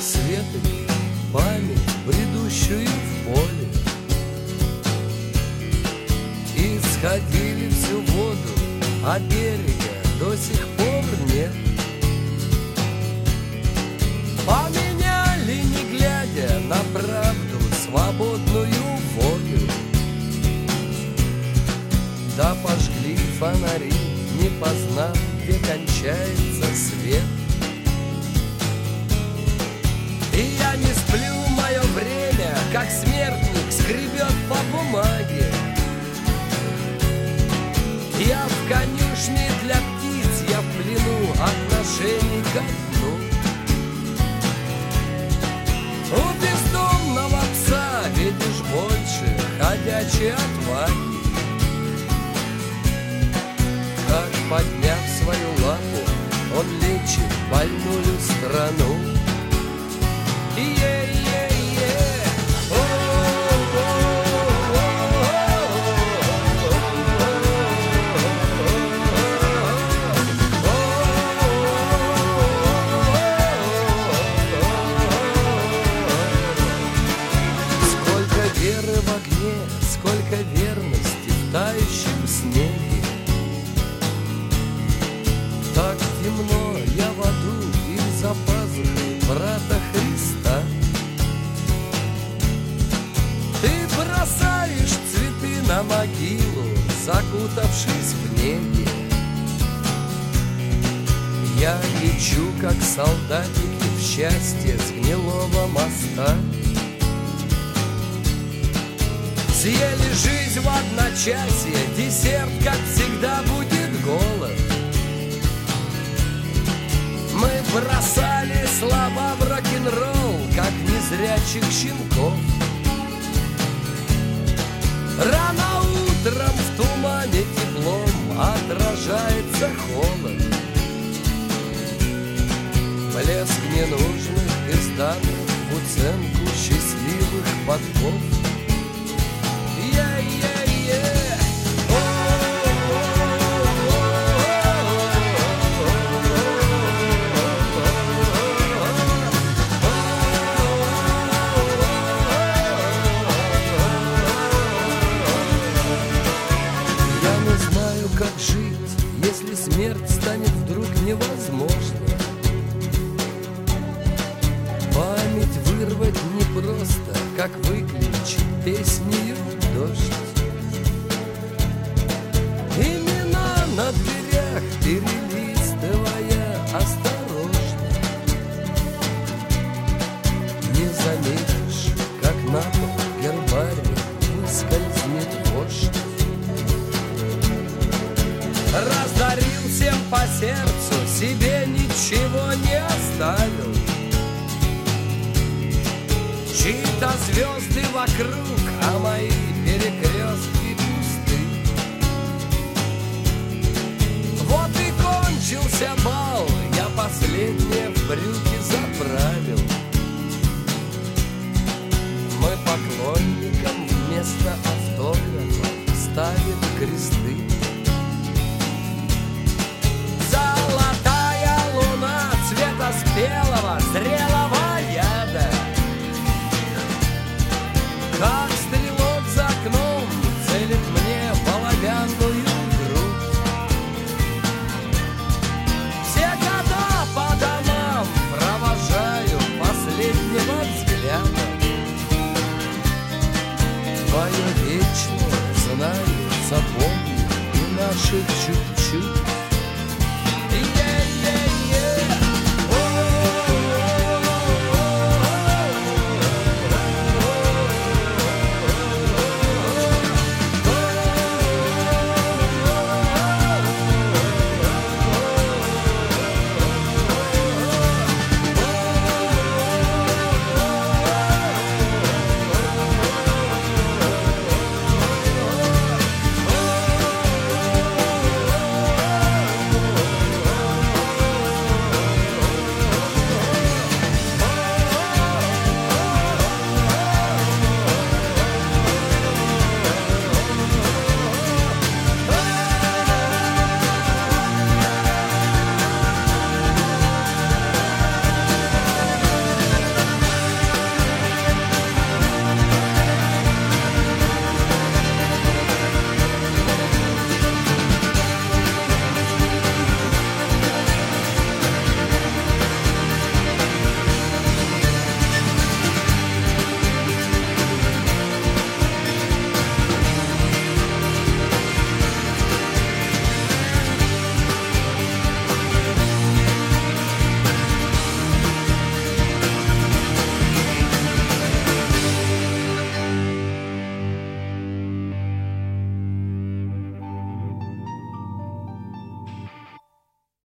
просветами память, бредущую в поле. И сходили всю воду, а берега до сих пор нет. Поменяли, не глядя на правду, свободную волю. Да пожгли фонари, не познав, где кончается свет. И я не сплю, мое время, как смертник, скребет по бумаге. Я в конюшне для птиц, я в плену отношений ко дну. У бездомного пса видишь больше ходячей отваги. Как, подняв свою лапу, он лечит больную страну. Сколько веры в огне, сколько верности в тающем снеге. Так темно я в аду и за пазухой брата Христа. Ты бросаешь цветы на могилу, закутавшись в неге. Я лечу, как солдатики, в счастье с гнилого моста. Съели жизнь в одночасье, десерт, как всегда, будет голод. Мы бросали слова в рок-н-ролл, как незрячих щенков. Рано утром в тумане теплом отражается холод. Блеск ненужных изданных в уценку счастливых подков. Как жить, если смерть станет вдруг невозможно? Память вырвать непросто, как выключить песнею дождь. Имена на дверях перелистывая осторожно. Не заметишь, как на пол гербарий выскользнет вождь. Раздарил всем по сердцу, себе ничего не оставил. Чьи-то звезды вокруг, а мои перекрестки пусты. Вот и кончился бал, я последнее в брюки заправил. Мы поклонникам вместо автографа ставим кресты. Спелого, зрелого яда. Как стрелок за окном целит мне в оловянную грудь. Все года по домам провожаю последнего взгляда. Твое вечное знаю, запомни и наших чудес.